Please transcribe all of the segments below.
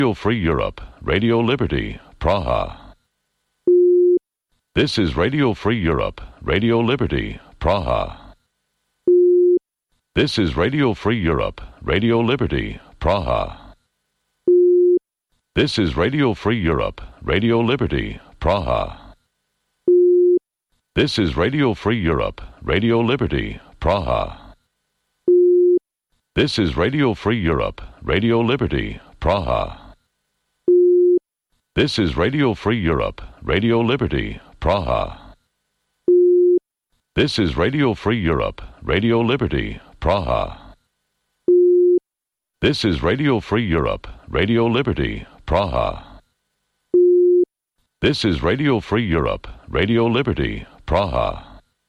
Free Europe, Radio Liberty, Praha. This is Radio Free Europe, Radio Liberty, Praha. This is Radio Free Europe, Radio Liberty, Praha. This is Radio Free Europe, Radio Liberty, Praha. This is Radio Free Europe, Radio Liberty, Praha. This is Radio Free Europe, Radio Liberty, Praha. This is Radio Free Europe, Radio Liberty, Praha. This is Radio Free Europe, Radio Liberty, Praha. This is Radio Free Europe, Radio Liberty, Praha. This is Radio Free Europe, Radio Liberty, Praha.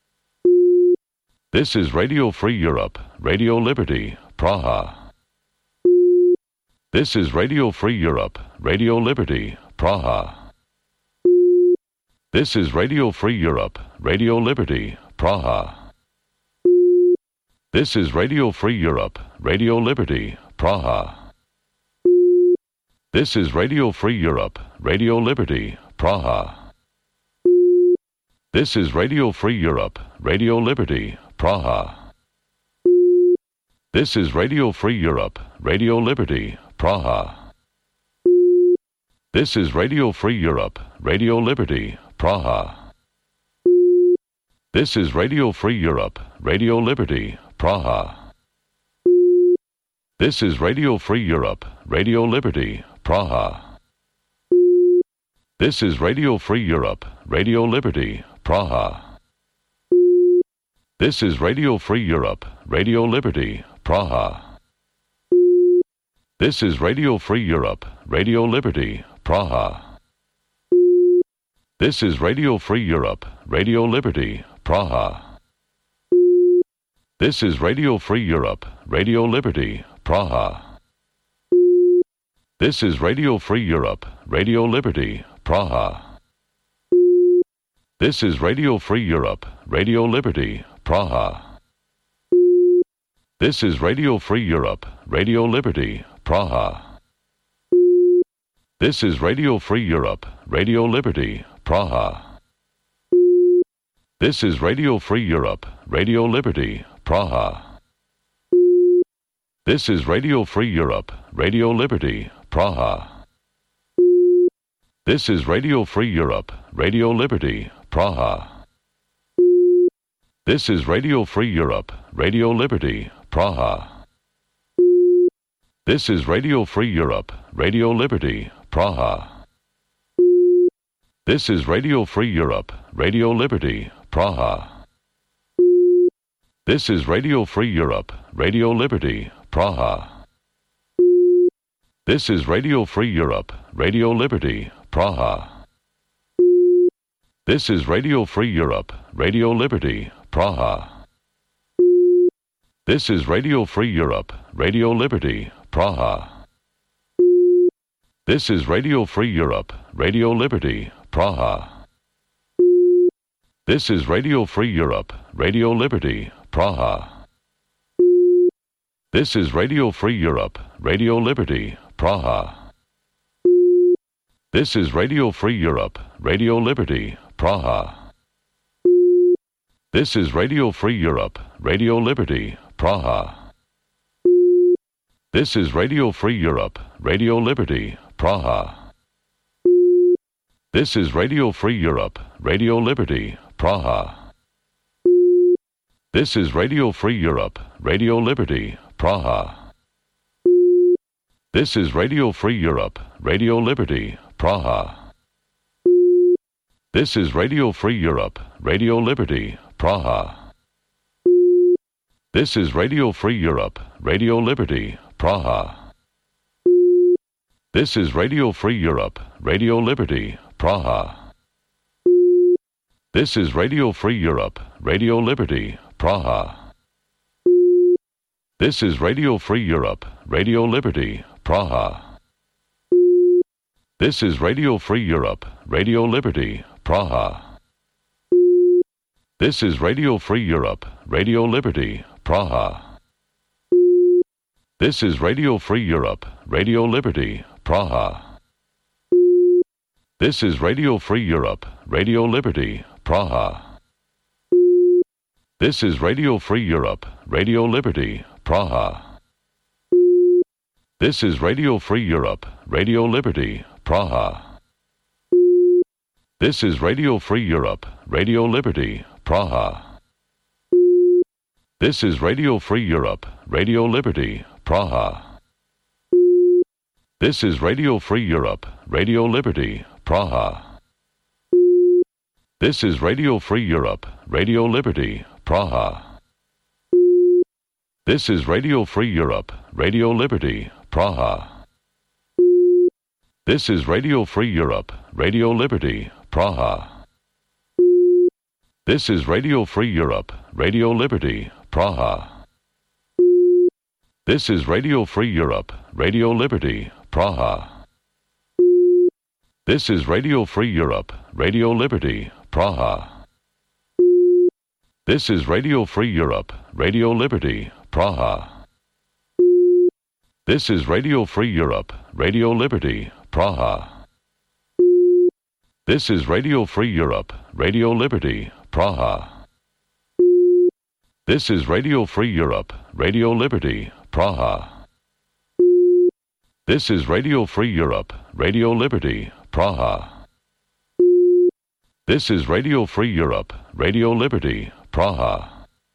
This is Radio Free Europe, Radio Liberty, Praha. This is Radio Free Europe, Radio Liberty, Praha. This is Radio Free Europe, Radio Liberty, Praha. This is Radio Free Europe, Radio Liberty, Praha. This is Radio Free Europe, Radio Liberty, Praha. This is Radio Free Europe, Radio Liberty, Praha. This is Radio Free Europe, Radio Liberty, Praha. This is Radio Free Europe, Radio Liberty, Praha. This is Radio Free Europe, Radio Liberty, Praha. This is Radio Free Europe, Radio Liberty, Praha. This is Radio Free Europe, Radio Liberty, Praha. This is Radio Free Europe, Radio Liberty, Praha. This is Radio Free Europe, Radio Liberty, Praha. This is Radio Free Europe, Radio Liberty, Praha. This is Radio Free Europe, Radio Liberty, Praha. This is Radio Free Europe, Radio Liberty, Praha. This is Radio Free Europe, Radio Liberty, Praha. This is Radio Free Europe, Radio Liberty, Praha. This is Radio Free Europe, Radio Liberty, Praha. This is Radio Free Europe, Radio Liberty, Praha. This is Radio Free Europe, Radio Liberty, Praha. This is Radio Free Europe, Radio Liberty, Praha. This is Radio Free Europe, Radio Liberty, Praha. This is Radio Free Europe, Radio Liberty, Praha. This is Radio Free Europe, Radio Liberty, Praha. This is Radio Free Europe, Radio Liberty, Praha. This is Radio Free Europe, Radio Liberty, Praha. This is Radio Free Europe, Radio Liberty, Praha. This is Radio Free Europe, Radio Liberty, Praha. This is Radio Free Europe, Radio Liberty, Praha. This is Radio Free Europe, Radio Liberty, Praha. This is Radio Free Europe, Radio Liberty, Praha. This is Radio Free Europe, Radio Liberty, Praha. This is Radio Free Europe, Radio Liberty, Praha. This is Radio Free Europe, Radio Liberty, Praha. This is Radio Free Europe, Radio Liberty, Praha. This is Radio Free Europe, Radio Liberty, Praha. This is Radio Free Europe, Radio Liberty, Praha. This is Radio Free Europe, Radio Liberty, Praha. This is Radio Free Europe, Radio Liberty, Praha. This is Radio Free Europe, Radio Liberty, Praha. This is Radio Free Europe, Radio Liberty, Praha. This is Radio Free Europe, Radio Liberty, Praha. This is Radio Free Europe, Radio Liberty, Praha. This is Radio Free Europe, Radio Liberty, Praha. This is Radio Free Europe, Radio Liberty, Praha. This is Radio Free Europe, Radio Liberty, Praha. This is Radio Free Europe, Radio Liberty, Praha. This is Radio Free Europe, Radio Liberty, Praha. This is Radio Free Europe, Radio Liberty, Praha. This is Radio Free Europe, Radio Liberty, Praha. This is Radio Free Europe, Radio Liberty, Praha. This is Radio Free Europe, Radio Liberty, Praha. This is Radio Free Europe, Radio Liberty, Praha. This is Radio Free Europe, Radio Liberty, Praha. This is Radio Free Europe, Radio Liberty, Praha. This is Radio Free Europe, Radio Liberty, Praha. This is Radio Free Europe, Radio Liberty, Praha. This is Radio Free Europe, Radio Liberty, Praha. This is Radio Free Europe, Radio Liberty, Praha. This is Radio Free Europe, Radio Liberty, Praha. This is Radio Free Europe, Radio Liberty, Praha. This is Radio Free Europe, Radio Liberty, Praha. This is Radio Free Europe, Radio Liberty, Praha.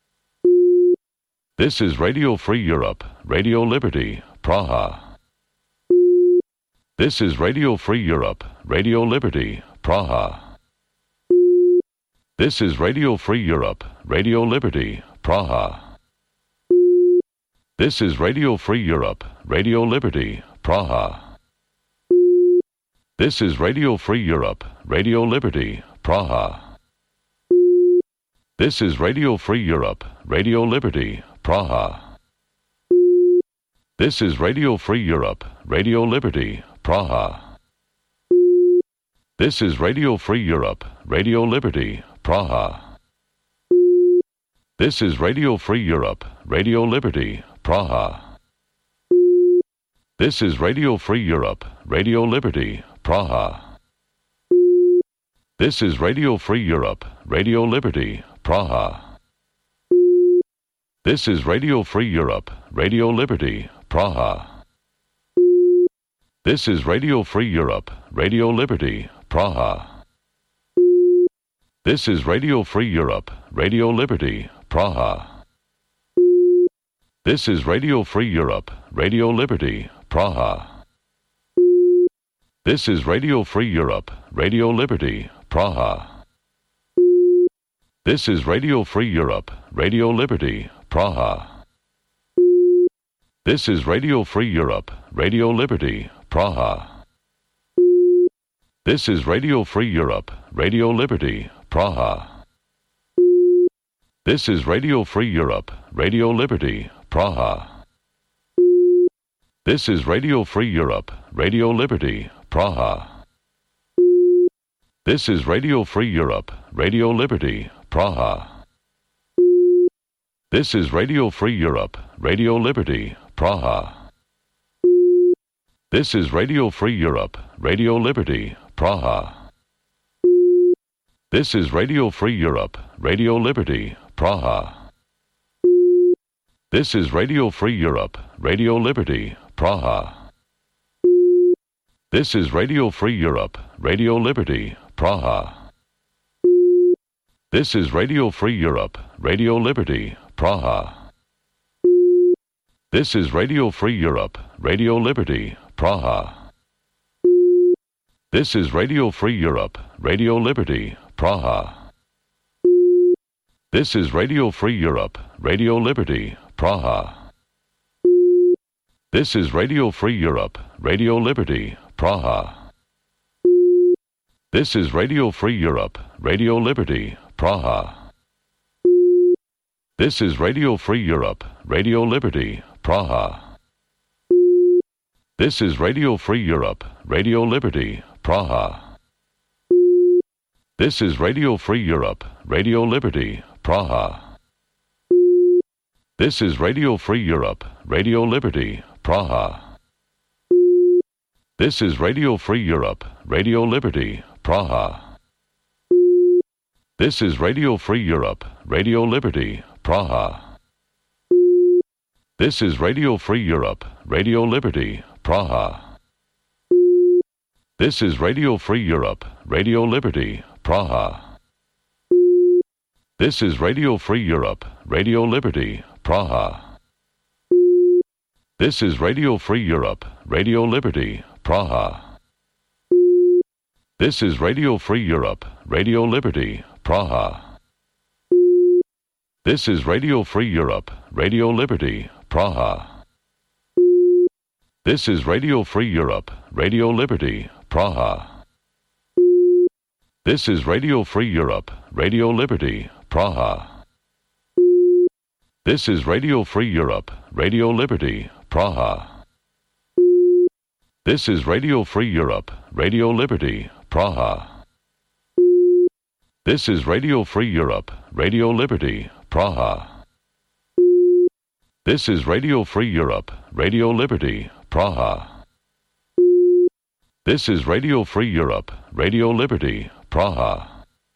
This is Radio Free Europe, Radio Liberty, Praha. This is Radio Free Europe, Radio Liberty, Praha. This is Radio Free Europe, Radio Liberty, Praha. This is Radio Free Europe, Radio Liberty, Praha. This is Radio Free Europe, Radio Liberty, Praha. This is Radio Free Europe, Radio Liberty, Praha. This is Radio Free Europe, Radio Liberty, Praha. This is Radio Free Europe, Radio Liberty, Praha. This is Radio Free Europe, Radio Liberty, Praha. This is Radio Free Europe, Radio Liberty, Praha. This is Radio Free Europe, Radio Liberty, Praha. This is Radio Free Europe, Radio Liberty, Praha. This is Radio Free Europe, Radio Liberty, Praha. This is Radio Free Europe, Radio Liberty, Praha. This is Radio Free Europe, Radio Liberty, Praha. This is Radio Free Europe, Radio Liberty, Praha. This is Radio Free Europe, Radio Liberty, Praha. This is Radio Free Europe, Radio Liberty, Praha. This is Radio Free Europe, Radio Liberty, Praha. This is Radio Free Europe, Radio Liberty, Praha. This is Radio Free Europe, Radio Liberty, Praha. This is Radio Free Europe, Radio Liberty, Praha. This is Radio Free Europe, Radio Liberty, Praha. This is Radio Free Europe, Radio Liberty, Praha. This is Radio Free Europe, Radio Liberty, Praha. This is Radio Free Europe, Radio Liberty, Praha. This is Radio Free Europe, Radio Liberty, Praha. This is Radio Free Europe, Radio Liberty, Praha. This is Radio Free Europe, Radio Liberty, Praha. This is Radio Free Europe, Radio Liberty, Praha. This is Radio Free Europe, Radio Liberty, Praha. This is Radio Free Europe, Radio Liberty, Praha. This is Radio Free Europe, Radio Liberty, Praha. This is Radio Free Europe, Radio Liberty, Praha. This is Radio Free Europe, Radio Liberty, Praha. This is Radio Free Europe, Radio Liberty, Praha. This is Radio Free Europe, Radio Liberty, Praha. This is Radio Free Europe, Radio Liberty, Praha. This is Radio Free Europe, Radio Liberty, Praha. This is Radio Free Europe, Radio Liberty, Praha. This is Radio Free Europe, Radio Liberty, Praha. This is Radio Free Europe, Radio Liberty, Praha. This is Radio Free Europe, Radio Liberty, Praha. This is Radio Free Europe, Radio Liberty, Praha. This is Radio Free Europe, Radio Liberty, Praha. This is Radio Free Europe, Radio Liberty, Praha. This is Radio Free Europe, Radio Liberty, Praha. This is Radio Free Europe, Radio Liberty, Praha. This is Radio Free Europe, Radio Liberty, Praha. This is Radio Free Europe, Radio Liberty, Praha. This is Radio Free Europe, Radio Liberty, Praha. This is Radio Free Europe, Radio Liberty, Praha.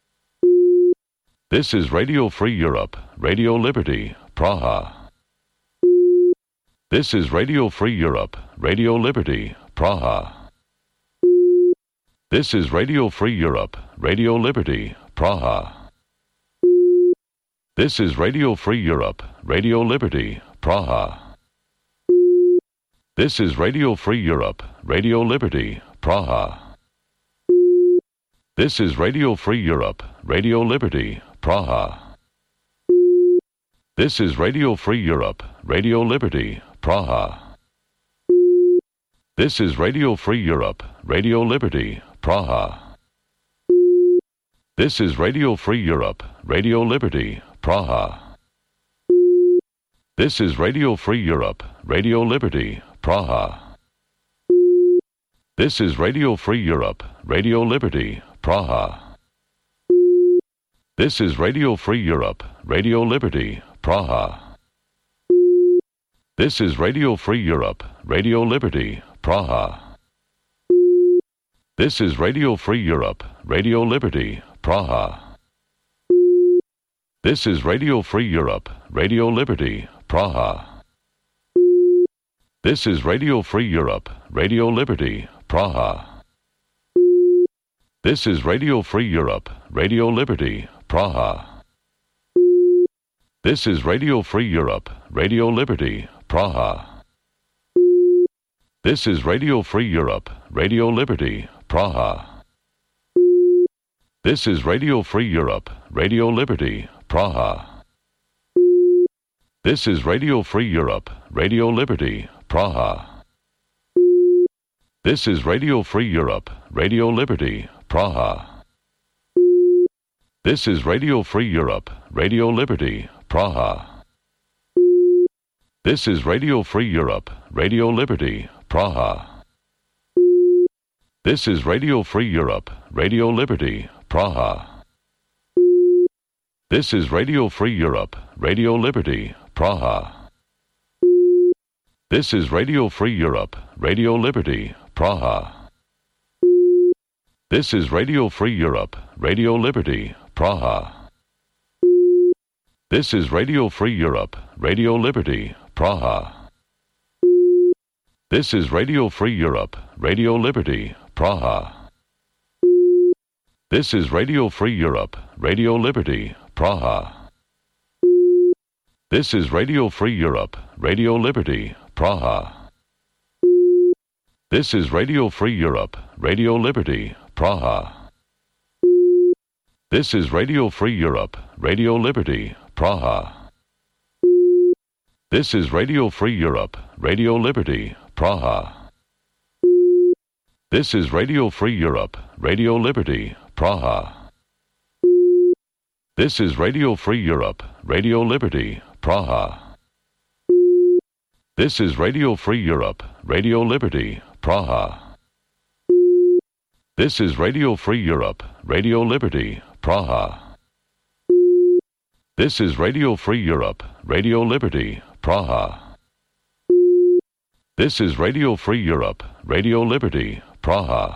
This is Radio Free Europe, Radio Liberty, Praha. This is Radio Free Europe, Radio Liberty, Praha. This is Radio Free Europe, Radio Liberty, Praha. This is Radio Free Europe, Radio Liberty, Praha. This is Radio Free Europe, Radio Liberty, Praha. This is Radio Free Europe, Radio Liberty, Praha. This is Radio Free Europe, Radio Liberty, Praha. This is Radio Free Europe, Radio Liberty, Praha. This is Radio Free Europe, Radio Liberty, Praha. This is Radio Free Europe, Radio Liberty, Praha. This is Radio Free Europe, Radio Liberty, Praha. This is Radio Free Europe, Radio Liberty, Praha. This is Radio Free Europe, Radio Liberty, Praha. This is Radio Free Europe, Radio Liberty, Praha. This is Radio Free Europe, Radio Liberty, Praha. This is Radio Free Europe, Radio Liberty, Praha. This is Radio Free Europe, Radio Liberty, Praha. This is Radio Free Europe, Radio Liberty, Praha. This is Radio Free Europe, Radio Liberty, Praha. This is Radio Free Europe, Radio Liberty, Praha. This is Radio Free Europe, Radio Liberty, Praha. This is Radio Free Europe, Radio Liberty, Praha. This is Radio Free Europe, Radio Liberty, Praha. This is Radio Free Europe, Radio Liberty, Praha. This is Radio Free Europe, Radio Liberty, Praha. This is Radio Free Europe, Radio Liberty, Praha. This is Radio Free Europe, Radio Liberty, Praha. This is Radio Free Europe, Radio Liberty, Praha. This is Radio Free Europe, Radio Liberty, Praha. This is Radio Free Europe, Radio Liberty, Praha. This is Radio Free Europe, Radio Liberty, Praha. This is Radio Free Europe, Radio Liberty, Praha. This is Radio Free Europe, Radio Liberty, Praha. This is Radio Free Europe, Radio Liberty, Praha. This is Radio Free Europe, Radio Liberty, Praha. This is Radio Free Europe, Radio Liberty, Praha. This is Radio Free Europe, Radio Liberty, Praha. This is Radio Free Europe, Radio Liberty, Praha. This is Radio Free Europe, Radio Liberty, Praha. This is Radio Free Europe, Radio Liberty, Praha. This is Radio Free Europe, Radio Liberty, Praha.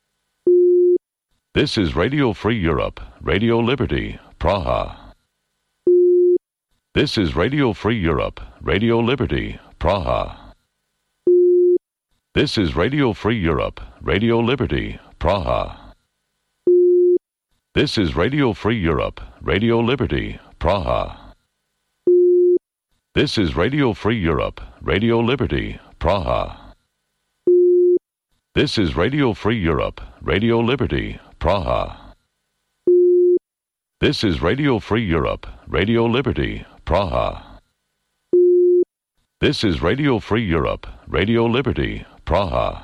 This is Radio Free Europe, Radio Liberty, Praha. This is Radio Free Europe, Radio Liberty, Praha. This is Radio Free Europe, Radio Liberty, Praha. This is Radio Free Europe, Radio Liberty, Praha. This is Radio Free Europe, Radio Liberty, Praha. This is Radio Free Europe, Radio Liberty, Praha. This is Radio Free Europe, Radio Liberty, Praha. This is Radio Free Europe, Radio Liberty, Praha.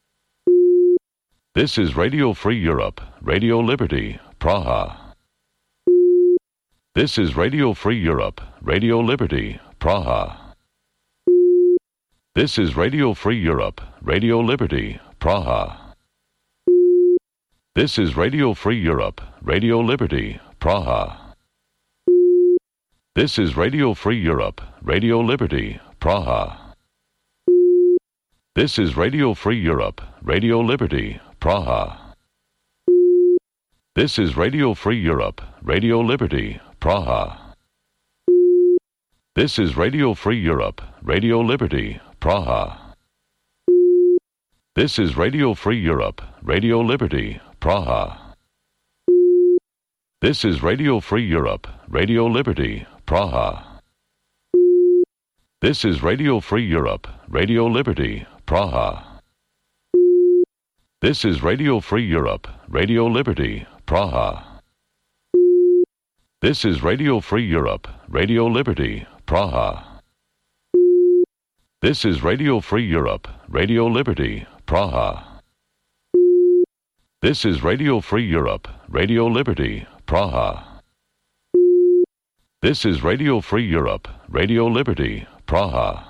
This is Radio Free Europe, Radio Liberty, Praha. This is Radio Free Europe, Radio Liberty, Praha. This is Radio Free Europe, Radio Liberty, Praha. This is Radio Free Europe, Radio Liberty, Praha. This is Radio Free Europe, Radio Liberty, Praha. This is Radio Free Europe, Radio Liberty, Praha. This is Radio Free Europe, Radio Liberty, Praha. This is Radio Free Europe, Radio Liberty, Praha. This is Radio Free Europe, Radio Liberty, Praha. This is Radio Free Europe, Radio Liberty, Praha. This is Radio Free Europe, Radio Liberty, Praha. This is Radio Free Europe, Radio Liberty, Praha. This is Radio Free Europe, Radio Liberty, Praha. This is Radio Free Europe, Radio Liberty, Praha. This is Radio Free Europe, Radio Liberty, Praha. This is Radio Free Europe, Radio Liberty, Praha.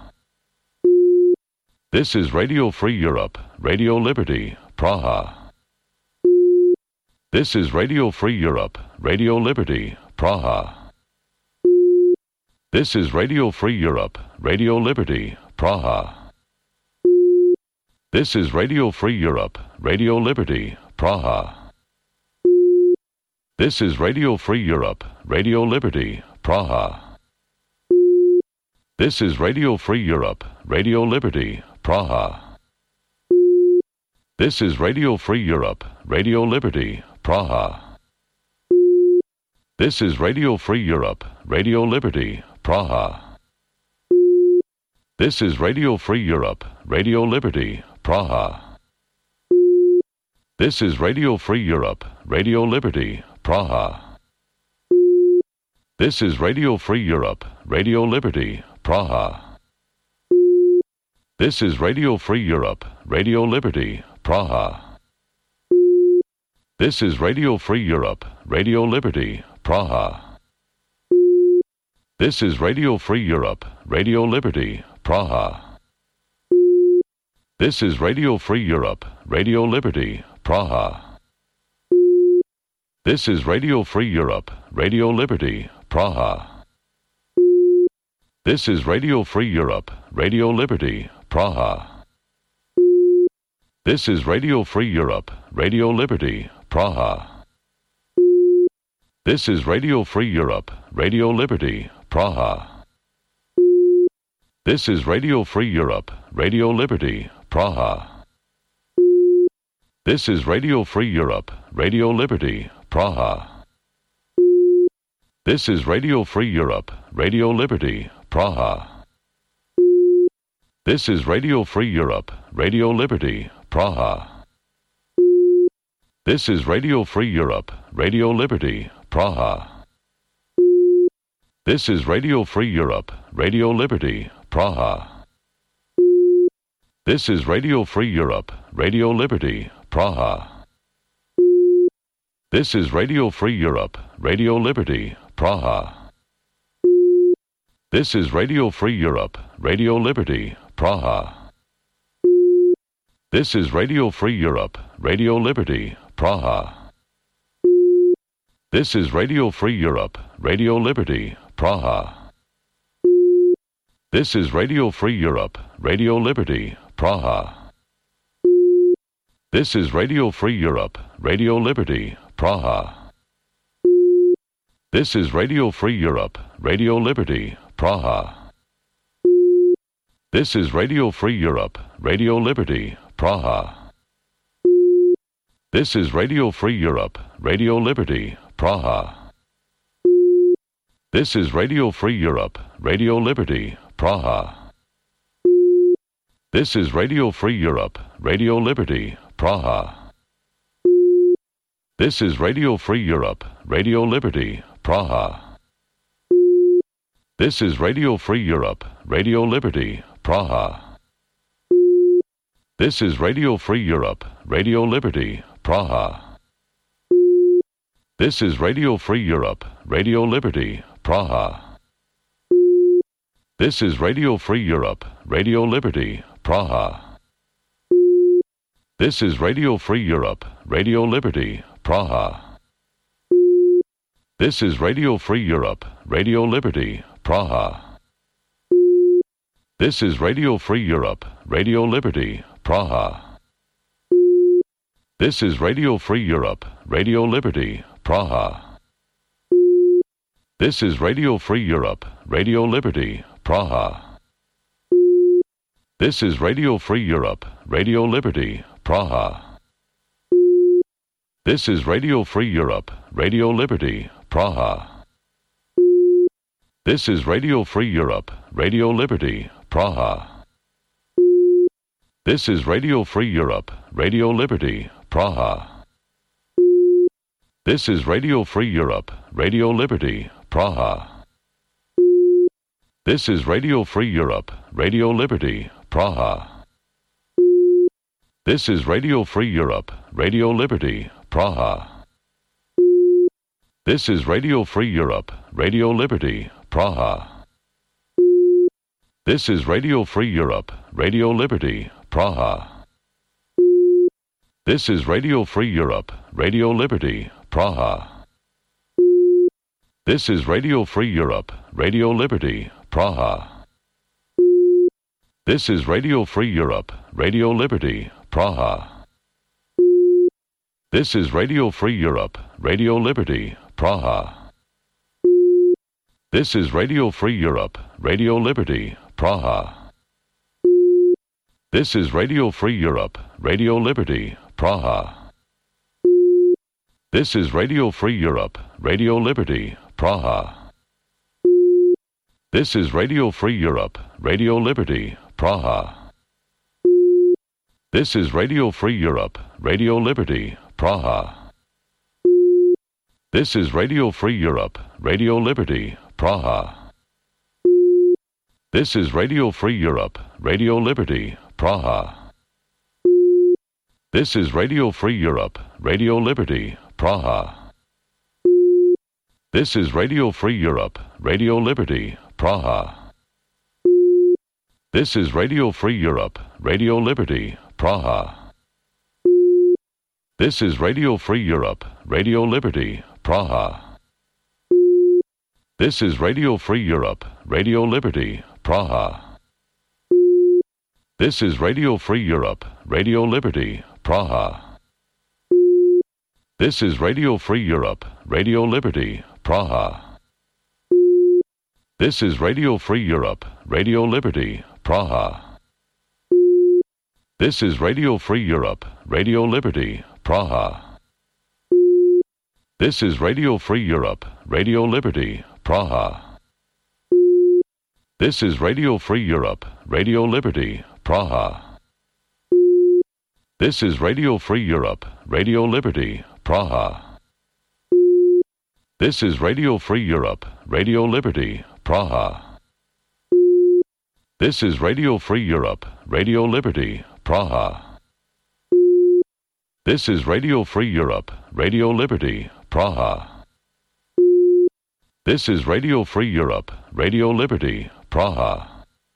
This is Radio Free Europe, Radio Liberty, Praha. This is Radio Free Europe, Radio Liberty, Praha. This is Radio Free Europe, Radio Liberty, Praha. This is Radio Free Europe, Radio Liberty, Praha. This is Radio Free Europe, Radio Liberty, Praha. This is Radio Free Europe, Radio Liberty, Praha. This is Radio Free Europe, Radio Liberty, Praha. This is Radio Free Europe, Radio Liberty, Praha. This is Radio Free Europe, Radio Liberty, Praha. This is Radio Free Europe, Radio Liberty, Praha. This is Radio Free Europe, Radio Liberty, Praha. This is Radio Free Europe, Radio Liberty, Praha. This is Radio Free Europe, Radio Liberty, Praha. This is Radio Free Europe, Radio Liberty, Praha. This is Radio Free Europe, Radio Liberty, Praha. This is Radio Free Europe, Radio Liberty, Praha. This is Radio Free Europe, Radio Liberty, Praha. This is Radio Free Europe, Radio Liberty, Praha. This is Radio Free Europe, Radio Liberty, Praha. This is Radio Free Europe, Radio Liberty, Praha. This is Radio Free Europe, Radio Liberty, Praha. This is Radio Free Europe, Radio Liberty, Praha. This is Radio Free Europe, Radio Liberty, Praha. This is Radio Free Europe, Radio Liberty, Praha. This is Radio Free Europe, Radio Liberty, Praha. This is Radio Free Europe, Radio Liberty, Praha. This is Radio Free Europe, Radio Liberty, Praha. This is Radio Free Europe, Radio Liberty, Praha. This is Radio Free Europe, Radio Liberty, Praha. This is Radio Free Europe, Radio Liberty, Praha. This is Radio Free Europe, Radio Liberty, Praha. This is Radio Free Europe, Radio Liberty, Praha. This is Radio Free Europe, Radio Liberty, Praha. This is Radio Free Europe, Radio Liberty, Praha. This is Radio Free Europe, Radio Liberty, Praha. This is Radio Free Europe, Radio Liberty, Praha. This is Radio Free Europe, Radio Liberty, Praha. This is Radio Free Europe, Radio Liberty, Praha. This is Radio Free Europe, Radio Liberty, Praha. This is Radio Free Europe, Radio Liberty, Praha. This is Radio Free Europe, Radio Liberty, Praha. This is Radio Free Europe, Radio Liberty, Praha. This is Radio Free Europe, Radio Liberty, Praha. This is Radio Free Europe, Radio Liberty, Praha. This is Radio Free Europe, Radio Liberty, Praha. This is Radio Free Europe, Radio Liberty, Praha. This is Radio Free Europe, Radio Liberty, Praha. This is Radio Free Europe, Radio Liberty, Praha. This is Radio Free Europe, Radio Liberty, Praha. This is Radio Free Europe, Radio Liberty, Praha. This is Radio Free Europe, Radio Liberty, Praha. This is Radio Free Europe, Radio Liberty, Praha. This is Radio Free Europe, Radio Liberty, Praha. This is Radio Free Europe, Radio Liberty, Praha. This is Radio Free Europe, Radio Liberty, Praha. This is Radio Free Europe, Radio Liberty, Praha. This is Radio Free Europe, Radio Liberty, Praha. This is Radio Free Europe, Radio Liberty, Praha. This is Radio Free Europe, Radio Liberty, Praha. This is Radio Free Europe, Radio Liberty, Praha. This is Radio Free Europe, Radio Liberty, Praha. This is Radio Free Europe, Radio Liberty, Praha. This is Radio Free Europe, Radio Liberty, Praha. This is Radio Free Europe, Radio Liberty, Praha. This is Radio Free Europe, Radio Liberty, Praha. This is Radio Free Europe, Radio Liberty, Praha. This is Radio Free Europe, Radio Liberty, Praha. This is Radio Free Europe, Radio Liberty, Praha. This is Radio Free Europe, Radio Liberty, Praha. This is Radio Free Europe, Radio Liberty, Praha. This is Radio Free Europe, Radio Liberty, Praha. This is Radio Free Europe, Radio Liberty, Praha. This is Radio Free Europe, Radio Liberty, Praha. This is Radio Free Europe, Radio Liberty, Praha. This is Radio Free Europe, Radio Liberty, Praha. This is Radio Free Europe, Radio Liberty, Praha. This is Radio Free Europe, Radio Liberty, Praha. This is Radio Free Europe, Radio Liberty, Praha. This is Radio Free Europe, Radio Liberty, Praha. This is Radio Free Europe, Radio Liberty, Praha. This is Radio Free Europe, Radio Liberty, Praha. This is Radio Free Europe, Radio Liberty, Praha. This is Radio Free Europe, Radio Liberty, Praha.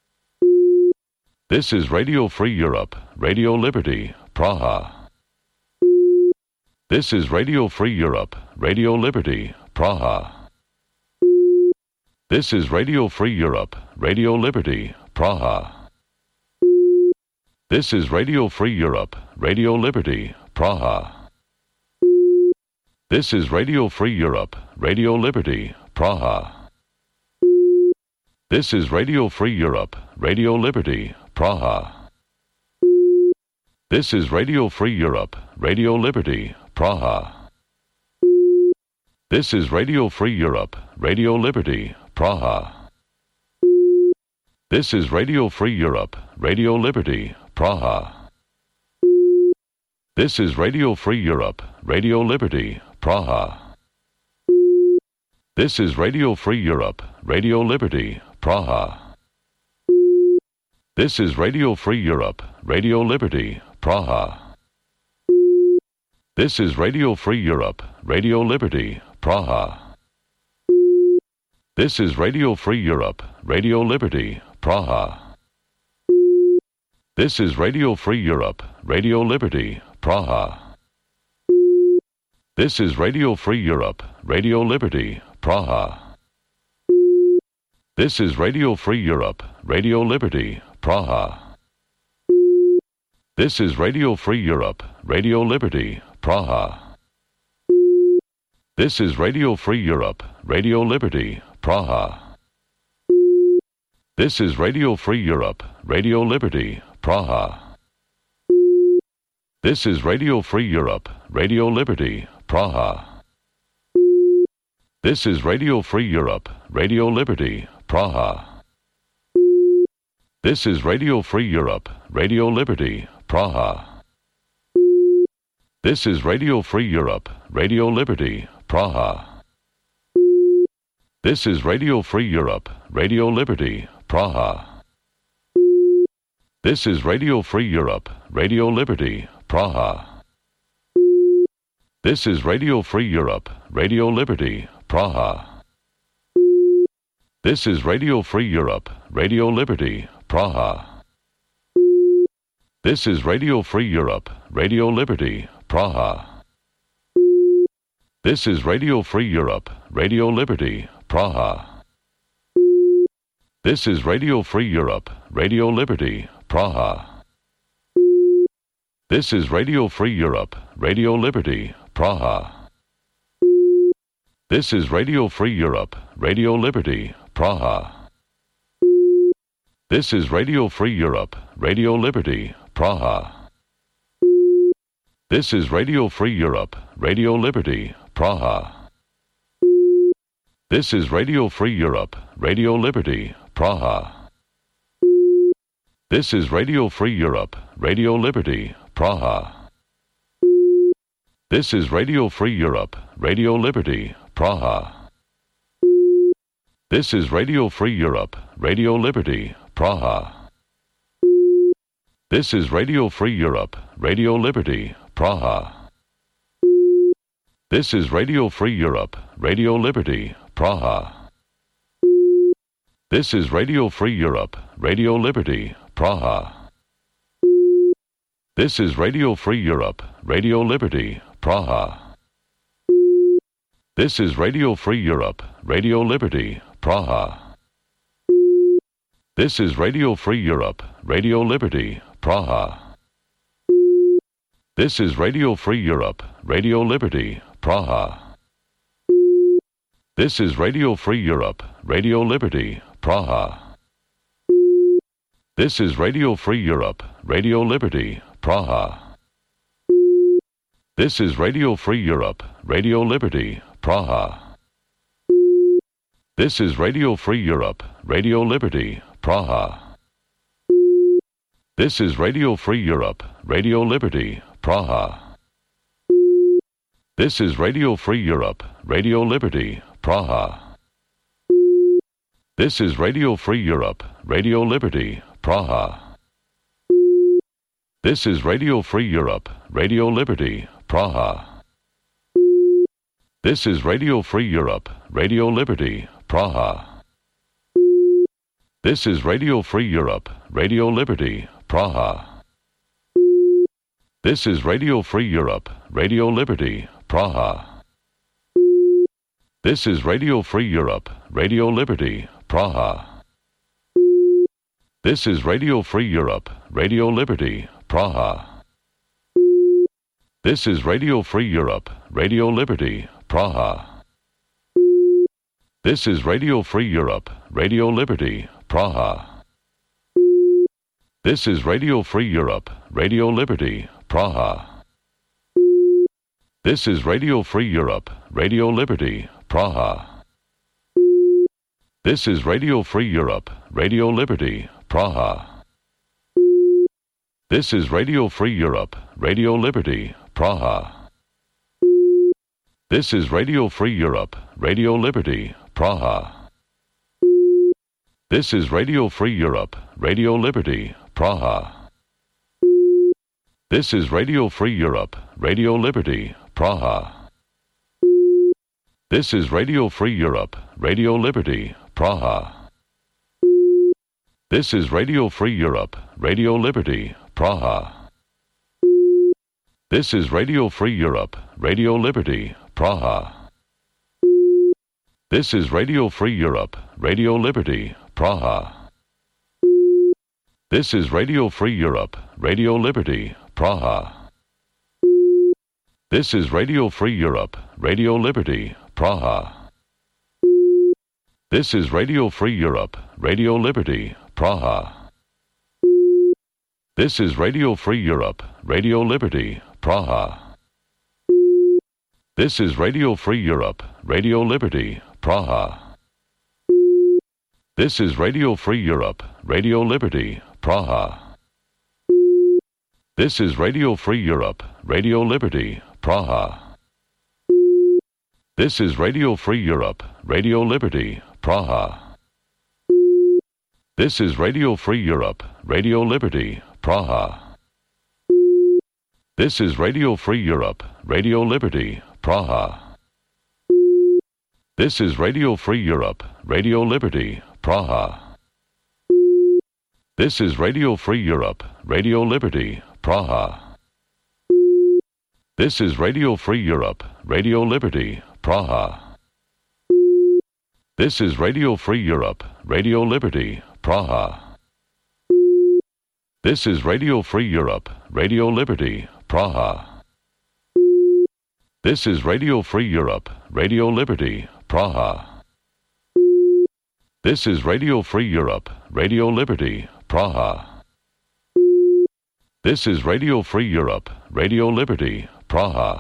This is Radio Free Europe, Radio Liberty, Praha. This is Radio Free Europe, Radio Liberty, Praha. This is Radio Free Europe, Radio Liberty, Praha. This is Radio Free Europe, Radio Liberty, Praha. This is Radio Free Europe, Radio Liberty, Praha. This is Radio Free Europe, Radio Liberty, Praha. This is Radio Free Europe, Radio Liberty, Praha. This is Radio Free Europe, Radio Liberty, Praha. This is Radio Free Europe, Radio Liberty, Praha. This is Radio Free Europe, Radio Liberty, Praha. This is Radio Free Europe, Radio Liberty, Praha. This is Radio Free Europe, Radio Liberty, Praha. This is Radio Free Europe, Radio Liberty, Praha. This is Radio Free Europe, Radio Liberty, Praha. This is Radio Free Europe, Radio Liberty, Praha. This is Radio Free Europe, Radio Liberty, Praha. This is Radio Free Europe, Radio Liberty, Praha. This is Radio Free Europe, Radio Liberty, Praha. This is Radio Free Europe, Radio Liberty, Praha. This is Radio Free Europe, Radio Liberty, Praha. This is Radio Free Europe, Radio Liberty, Praha. This is Radio Free Europe, Radio Liberty, Praha. This is Radio Free Europe, Radio Liberty, Praha. This is Radio Free Europe, Radio Liberty, Praha. This is Radio Free Europe, Radio Liberty, Praha. This is Radio Free Europe, Radio Liberty, Praha. This is Radio Free Europe, Radio Liberty, Praha. This is Radio Free Europe, Radio Liberty, Praha. This is Radio Free Europe, Radio Liberty, Praha. This is Radio Free Europe, Radio Liberty, Praha. This is Radio Free Europe, Radio Liberty, Praha. This is Radio Free Europe, Radio Liberty, Praha. This is Radio Free Europe, Radio Liberty, Praha. This is Radio Free Europe, Radio Liberty, Praha. This is Radio Free Europe, Radio Liberty, Praha. This is Radio Free Europe, Radio Liberty, Praha. This is Radio Free Europe, Radio Liberty, Praha. This is Radio Free Europe, Radio Liberty, Praha. This is Radio Free Europe, Radio Liberty, Praha. This is Radio Free Europe, Radio Liberty, Praha. This is Radio Free Europe, Radio Liberty, Praha. This is Radio Free Europe, Radio Liberty, Praha. This is Radio Free Europe, Radio Liberty, Praha. This is Radio Free Europe, Radio Liberty, Praha. This is Radio Free Europe, Radio Liberty, Praha. This is Radio Free Europe, Radio Liberty, Praha. This is Radio Free Europe, Radio Liberty, Praha. This is Radio Free Europe, Radio Liberty, Praha. This is Radio Free Europe, Radio Liberty, Praha. This is Radio Free Europe, Radio Liberty, Praha. This is Radio Free Europe, Radio Liberty, Praha. This is Radio Free Europe, Radio Liberty, Praha. This is Radio Free Europe, Radio Liberty, Praha. This is Radio Free Europe, Radio Liberty, Praha. This is Radio Free Europe, Radio Liberty, Praha. This is Radio Free Europe, Radio Liberty, Praha. This is Radio Free Europe, Radio Liberty, Praha. This is Radio Free Europe, Radio Liberty, Praha. This is Radio Free Europe, Radio Liberty, Praha. This is Radio Free Europe, Radio Liberty, Praha. This is Radio Free Europe, Radio Liberty, Praha. This is Radio Free Europe, Radio Liberty, Praha. This is Radio Free Europe, Radio Liberty, Praha. This is Radio Free Europe, Radio Liberty, Praha. This is Radio Free Europe, Radio Liberty, Praha. This is Radio Free Europe, Radio Liberty, Praha. This is Radio Free Europe, Radio Liberty, Praha. This is Radio Free Europe, Radio Liberty, Praha. This is Radio Free Europe, Radio Liberty, Praha. This is Radio Free Europe, Radio Liberty, Praha. This is Radio Free Europe, Radio Liberty, Praha. This is Radio Free Europe, Radio Liberty, Praha. This is Radio Free Europe, Radio Liberty, Praha. This is Radio Free Europe, Radio Liberty, Praha. This is Radio Free Europe, Radio Liberty, Praha. This is Radio Free Europe, Radio Liberty, Praha. This is Radio Free Europe, Radio Liberty, Praha. This is Radio Free Europe, Radio Liberty, Praha. This is Radio Free Europe, Radio Liberty, Praha. This is Radio Free Europe, Radio Liberty, Praha. This is Radio Free Europe, Radio Liberty, Praha. This is Radio Free Europe, Radio Liberty, Praha. This is Radio Free Europe, Radio Liberty, Praha. This is Radio Free Europe, Radio Liberty, Praha. This is Radio Free Europe, Radio Liberty, Praha. This is Radio Free Europe, Radio Liberty, Praha. This is Radio Free Europe, Radio Liberty, Praha. This is Radio Free Europe, Radio Liberty, Praha. This is Radio Free Europe, Radio Liberty, Praha. This is Radio Free Europe, Radio Liberty, Praha.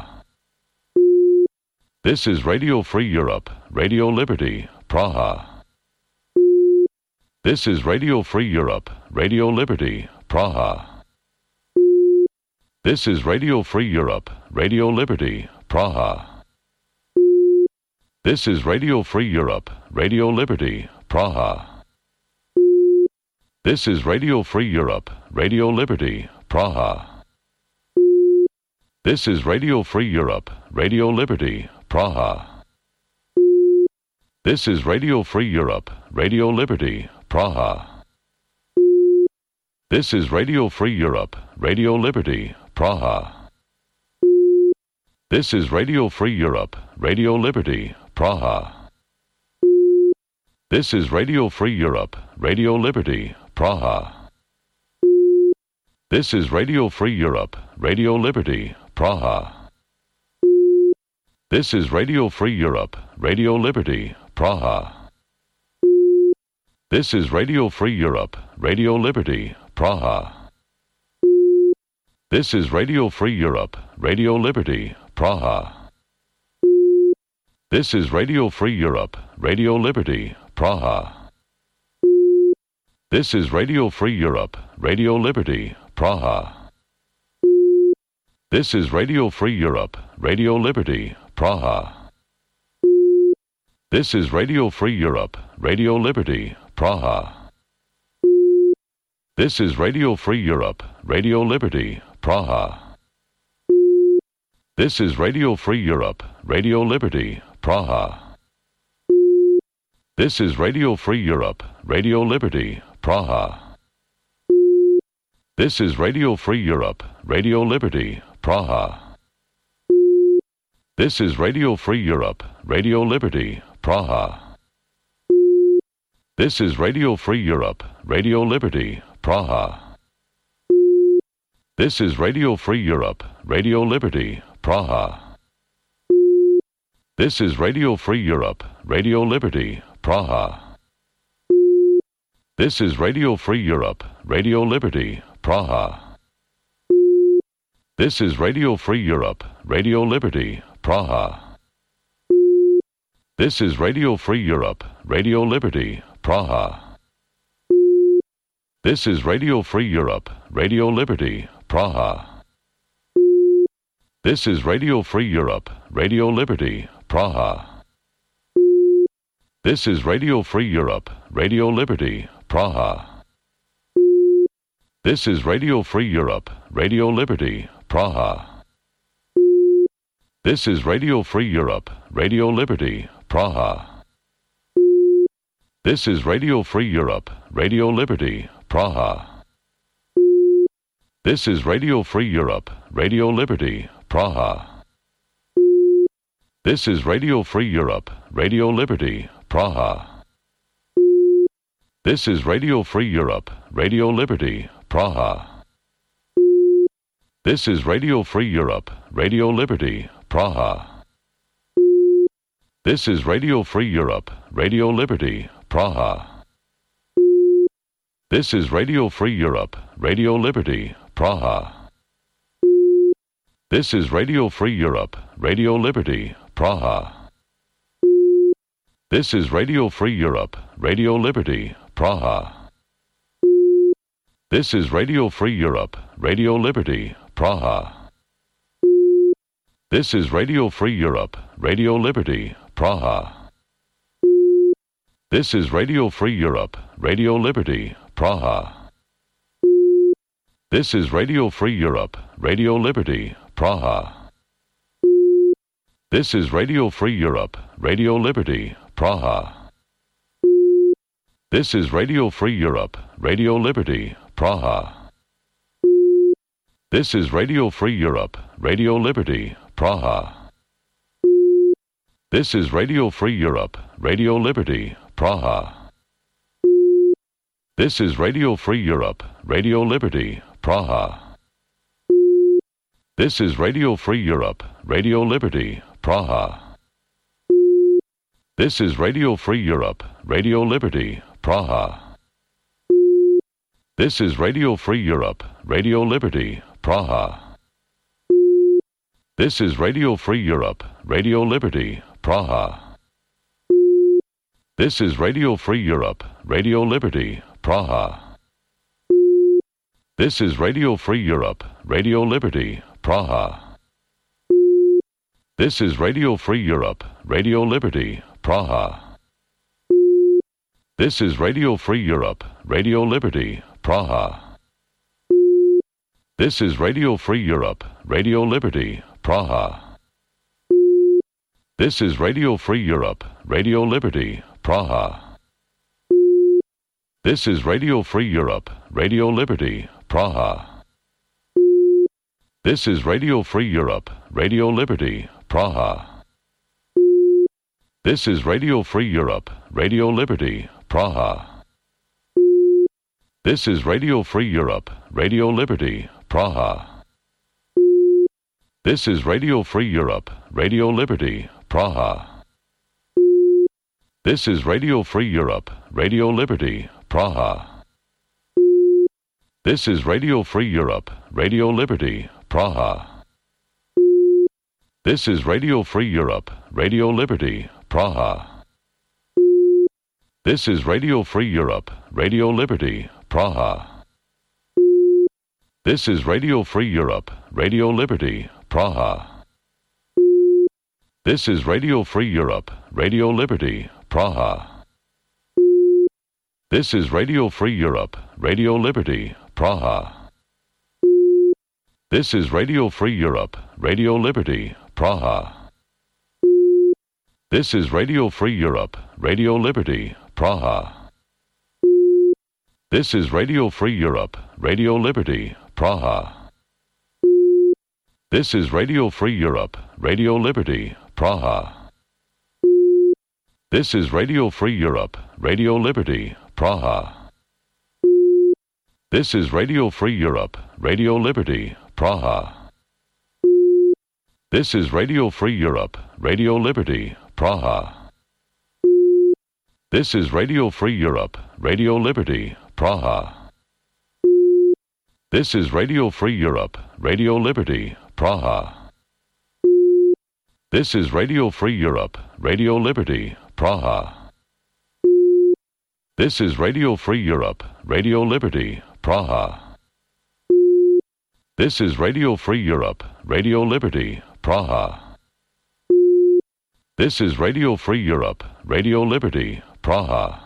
This is Radio Free Europe, Radio Liberty, Praha. This is Radio Free Europe, Radio Liberty, Praha. This is Radio Free Europe, Radio Liberty, Praha. This is Radio Free Europe, Radio Liberty, Praha. This is Radio Free Europe, Radio Liberty, Praha. This is Radio Free Europe, Radio Liberty, Praha. This is Radio Free Europe, Radio Liberty, Praha. This is Radio Free Europe, Radio Liberty, Praha. This is Radio Free Europe, Radio Liberty, Praha. This is Radio Free Europe, Radio Liberty, Praha. This is Radio Free Europe, Radio Liberty, Praha. This is Radio Free Europe, Radio Liberty, Praha. This is Radio Free Europe, Radio Liberty, Praha. This is Radio Free Europe, Radio Liberty, Praha. This is Radio Free Europe, Radio Liberty, Praha. This is Radio Free Europe, Radio Liberty, Praha. This is Radio Free Europe, Radio Liberty, Praha. This is Radio Free Europe, Radio Liberty, Praha. This is Radio Free Europe, Radio Liberty, Praha. This is Radio Free Europe, Radio Liberty, Praha. This is Radio Free Europe, Radio Liberty, Praha. This is Radio Free Europe, Radio Liberty, Praha. This is Radio Free Europe, Radio Liberty, Praha. This is Radio Free Europe, Radio Liberty, Praha. This is Radio Free Europe, Radio Liberty, Praha. This is Radio Free Europe, Radio Liberty, Praha. This is Radio Free Europe, Radio Liberty, Praha. This is Radio Free Europe, Radio Liberty, Praha. This is Radio Free Europe, Radio Liberty, Praha. This is Radio Free Europe, Radio Liberty, Praha. This is Radio Free Europe, Radio Liberty, Praha. This is Radio Free Europe, Radio Liberty, Praha. This is Radio Free Europe, Radio Liberty, Praha. This is Radio Free Europe, Radio Liberty, Praha. This is Radio Free Europe, Radio Liberty, Praha. This is Radio Free Europe, Radio Liberty, Praha. This is Radio Free Europe, Radio Liberty, Praha. This is Radio Free Europe, Radio Liberty, Praha. This is Radio Free Europe, Radio Liberty, Praha. This is Radio Free Europe, Radio Liberty, Praha. This is Radio Free Europe, Radio Liberty, Praha. This is Radio Free Europe, Radio Liberty, Praha. This is Radio Free Europe, Radio Liberty, Praha. This is Radio Free Europe, Radio Liberty, Praha. This is Radio Free Europe, Radio Liberty, Praha. This is Radio Free Europe, Radio Liberty, Praha. This is Radio Free Europe, Radio Liberty, Praha. This is Radio Free Europe, Radio Liberty, Praha. This is Radio Free Europe, Radio Liberty, Praha. This is Radio Free Europe, Radio Liberty, Praha. This is Radio Free Europe, Radio Liberty, Praha. This is Radio Free Europe, Radio Liberty, Praha. This is Radio Free Europe, Radio Liberty, Praha. This is Radio Free Europe, Radio Liberty, Praha. This is Radio Free Europe, Radio Liberty, Praha. This is Radio Free Europe, Radio Liberty, Praha. This is Radio Free Europe, Radio Liberty, Praha. This is Radio Free Europe, Radio Liberty, Praha. This is Radio Free Europe, Radio Liberty, Praha. This is Radio Free Europe, Radio Liberty, Praha. This is Radio Free Europe, Radio Liberty, Praha. This is Radio Free Europe, Radio Liberty, Praha. This is Radio Free Europe, Radio Liberty, Praha. This is Radio Free Europe, Radio Liberty, Praha. This is Radio Free Europe, Radio Liberty, Praha. This is Radio Free Europe, Radio Liberty, Praha. This is Radio Free Europe, Radio Liberty, Praha. This is Radio Free Europe, Radio Liberty, Praha. This is Radio Free Europe, Radio Liberty, Praha. This is Radio Free Europe, Radio Liberty, Praha. This is Radio Free Europe, Radio Liberty, Praha. This is Radio Free Europe, Radio Liberty, Praha. This is Radio Free Europe, Radio Liberty, Praha. This is Radio Free Europe, Radio Liberty, Praha. This is Radio Free Europe, Radio Liberty, Praha. This is Radio Free Europe, Radio Liberty, Praha. This is Radio Free Europe, Radio Liberty, Praha. This is Radio Free Europe, Radio Liberty, Praha. This is Radio Free Europe, Radio Liberty, Praha. This is Radio Free Europe, Radio Liberty, Praha. This is Radio Free Europe, Radio Liberty, Praha. This is Radio Free Europe, Radio Liberty, Praha. This is Radio Free Europe, Radio Liberty, Praha. This is Radio Free Europe, Radio Liberty, Praha. This is Radio Free Europe, Radio Liberty, Praha. This is Radio Free Europe, Radio Liberty, Praha. This is Radio Free Europe, Radio Liberty, Praha.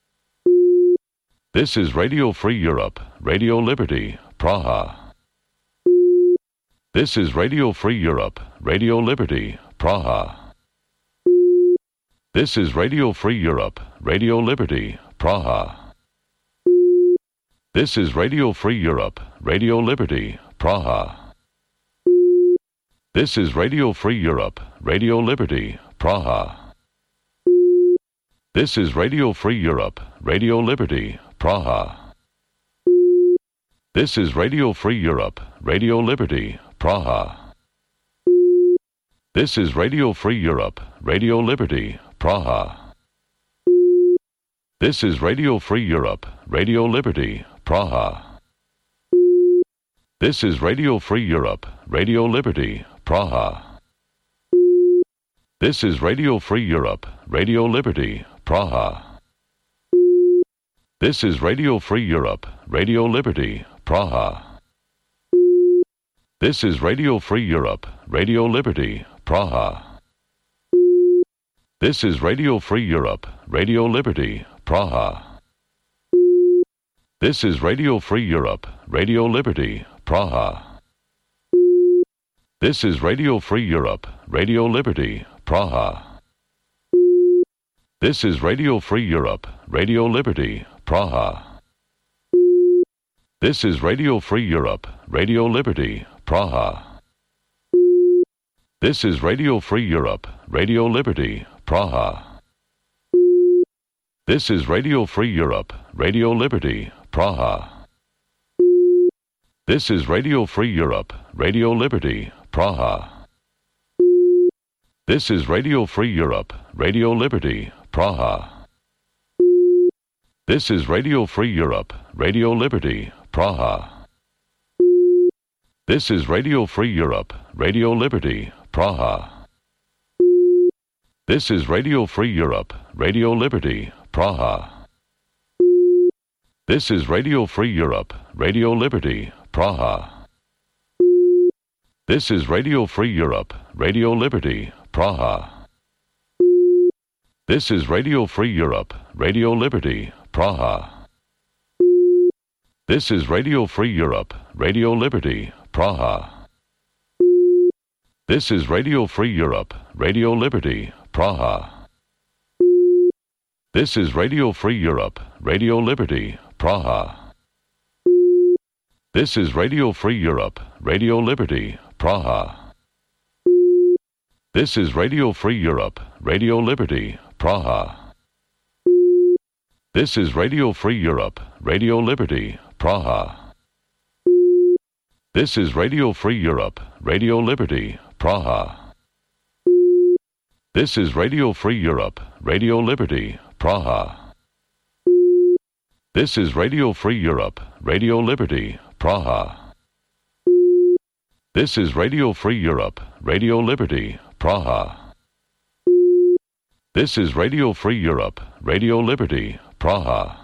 This is Radio Free Europe, Radio Liberty, Praha. This is Radio Free Europe, Radio Liberty, Praha. This is Radio Free Europe, Radio Liberty, Praha. This is Radio Free Europe, Radio Liberty, Praha. This is Radio Free Europe, Radio Liberty, Praha. This is Radio Free Europe, Radio Liberty, Praha. This is Radio Free Europe, Radio Liberty, Praha. This is Radio Free Europe, Radio Liberty, Praha. This is Radio Free Europe, Radio Liberty, Praha. This is Radio Free Europe, Radio Liberty, Praha. This is Radio Free Europe, Radio Liberty, Praha. This is Radio Free Europe, Radio Liberty, Praha. This is Radio Free Europe, Radio Liberty, Praha. This is Radio Free Europe, Radio Liberty, Praha. This is Radio Free Europe, Radio Liberty, Praha. This is Radio Free Europe, Radio Liberty, Praha. This is Radio Free Europe, Radio Liberty, Praha. This is Radio Free Europe, Radio Liberty, Praha. This is Radio Free Europe, Radio Liberty, Praha. This is Radio Free Europe, Radio Liberty, Praha. This is Radio Free Europe, Radio Liberty, Praha. This is Radio Free Europe, Radio Liberty, Praha. This is Radio Free Europe, Radio Liberty, Praha. This is Radio Free Europe, Radio Liberty, Praha. This is Radio Free Europe, Radio Liberty, Praha. This is Radio Free Europe, Radio Liberty, Praha. This is Radio Free Europe, Radio Liberty, Praha. This is Radio Free Europe, Radio Liberty, Praha. This is Radio Free Europe, Radio Liberty, Praha. This is Radio Free Europe, Radio Liberty, Praha. This is Radio Free Europe, Radio Liberty, Praha. This is Radio Free Europe, Radio Liberty, Praha. This is Radio Free Europe, Radio Liberty, Praha. This is Radio Free Europe, Radio Liberty, Praha. This is Radio Free Europe, Radio Liberty, Praha. This is Radio Free Europe, Radio Liberty, Praha. This is Radio Free Europe, Radio Liberty, Praha. This is Radio Free Europe, Radio Liberty, Praha. This is Radio Free Europe, Radio Liberty, Praha.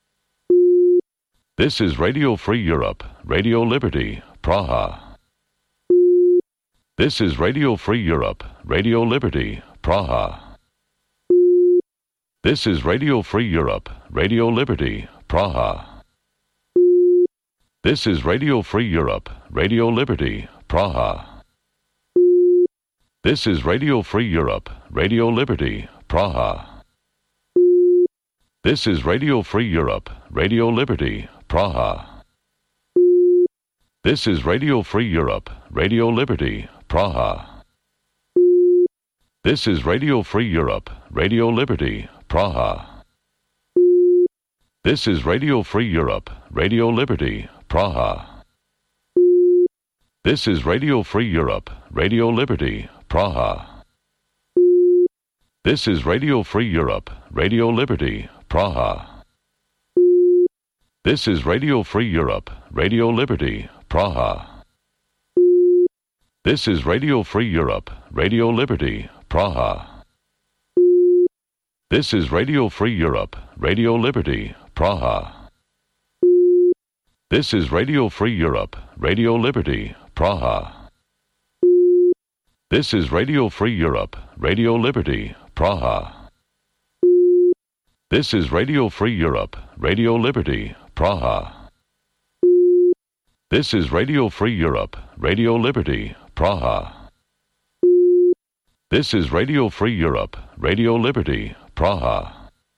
This is Radio Free Europe, Radio Liberty, Praha. This is Radio Free Europe, Radio Liberty, Praha. This is Radio Free Europe, Radio Liberty, Praha. This is Radio Free Europe, Radio Liberty, Praha. This is Radio Free Europe, Radio Liberty, Praha. This is Radio Free Europe, Radio Liberty, Praha. This is Radio Free Europe, Radio Liberty, Praha. This is Radio Free Europe, Radio Liberty, Praha. This is Radio Free Europe, Radio Liberty, Praha. This is Radio Free Europe, Radio Liberty, Praha. This is Radio Free Europe, Radio Liberty, Praha. This is Radio Free Europe, Radio Liberty, Praha. This is Radio Free Europe, Radio Liberty, Praha. This is Radio Free Europe, Radio Liberty, Praha. This is Radio Free Europe, Radio Liberty, Praha. This is Radio Free Europe, Radio Liberty, Praha. This is Radio Free Europe, Radio Liberty, Praha. This is Radio Free Europe, Radio Liberty, Praha. This is Radio Free Europe, Radio Liberty, Praha.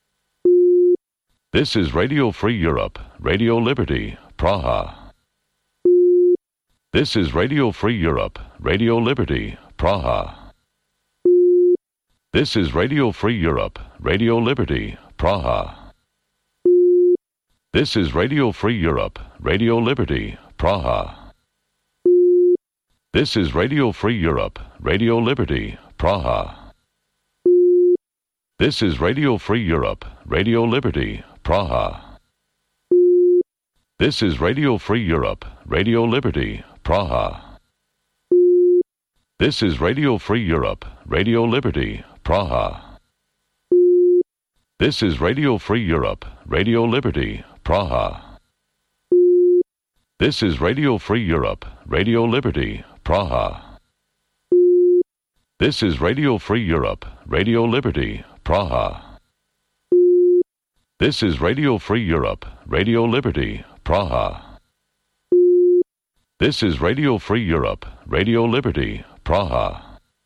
This is Radio Free Europe, Radio Liberty, Praha. This is Radio Free Europe, Radio Liberty, Praha. This is Radio Free Europe, Radio Liberty, Praha. This is Radio Free Europe, Radio Liberty, Praha. This is Radio Free Europe, Radio Liberty, Praha. This is Radio Free Europe, Radio Liberty, Praha. This is Radio Free Europe, Radio Liberty, Praha. This is Radio Free Europe, Radio Liberty, Praha. This is Radio Free Europe, Radio Liberty, Praha. This is Radio Free Europe, Radio Liberty, Praha. This is Radio Free Europe, Radio Liberty, Praha. This is Radio Free Europe, Radio Liberty, Praha. This is Radio Free Europe, Radio Liberty, Praha.